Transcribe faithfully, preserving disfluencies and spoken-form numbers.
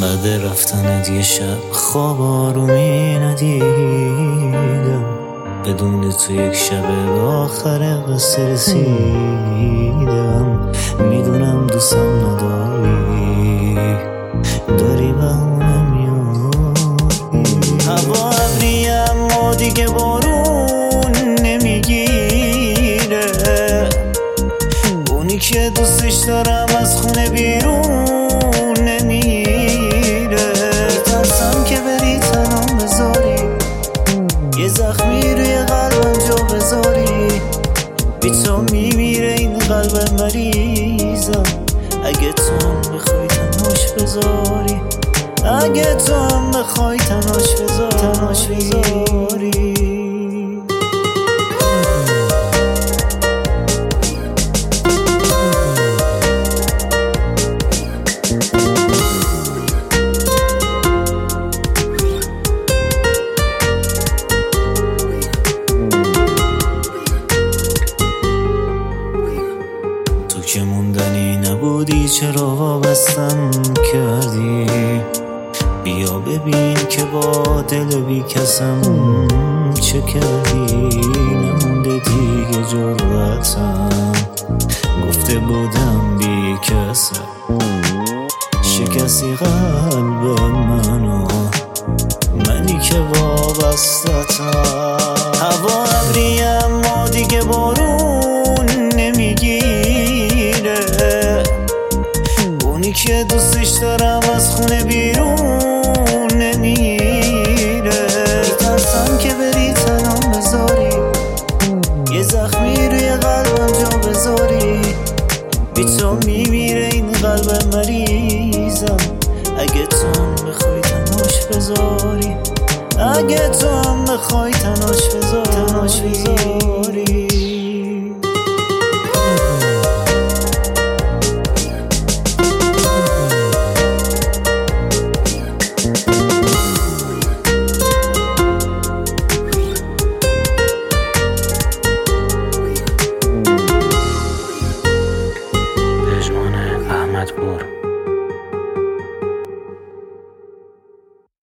بعد رفتنت یه شب خواب آرومی ندیدم، بدون تو یک شب به آخر قصه رسیدم. میدونم دوستم نداری، داری بهونه میاری. هوا ابری اما دیگه بارون نمیگیره، اونی که دوستش دارم از خونه بیرون نمیره. میترسم که بری تنم بذاری، یه زخمی روی قلبم جا بذاری. بی تو میمیره این قلب مریضم، اگه تو هم بخوای تنهاش بذاری، اگه تو هم بخوای تنهاش بذاری تنهاش بذاری. که موندنی نبودی چرا وابستم کردی؟ بیا ببین که با دل بی کسم چه کردی. نمونده دیگه جرأتم، گفته بودم بی کسم، شکستی قلب منو، منی که وابستتم. هوا ابری اما دیگه بارون نمیگیره، اونی که دوستش دارم از خونه بیرون نمیره. میترسم که بری تنم بذاری، یه زخمی روی قلبم جا بذاری. بی تو میمیره این قلب مریضم، اگه تو هم بخوای تنهاش بذاری، اگه تو هم بخوای تنهاش بذاری تنهاش بذاری.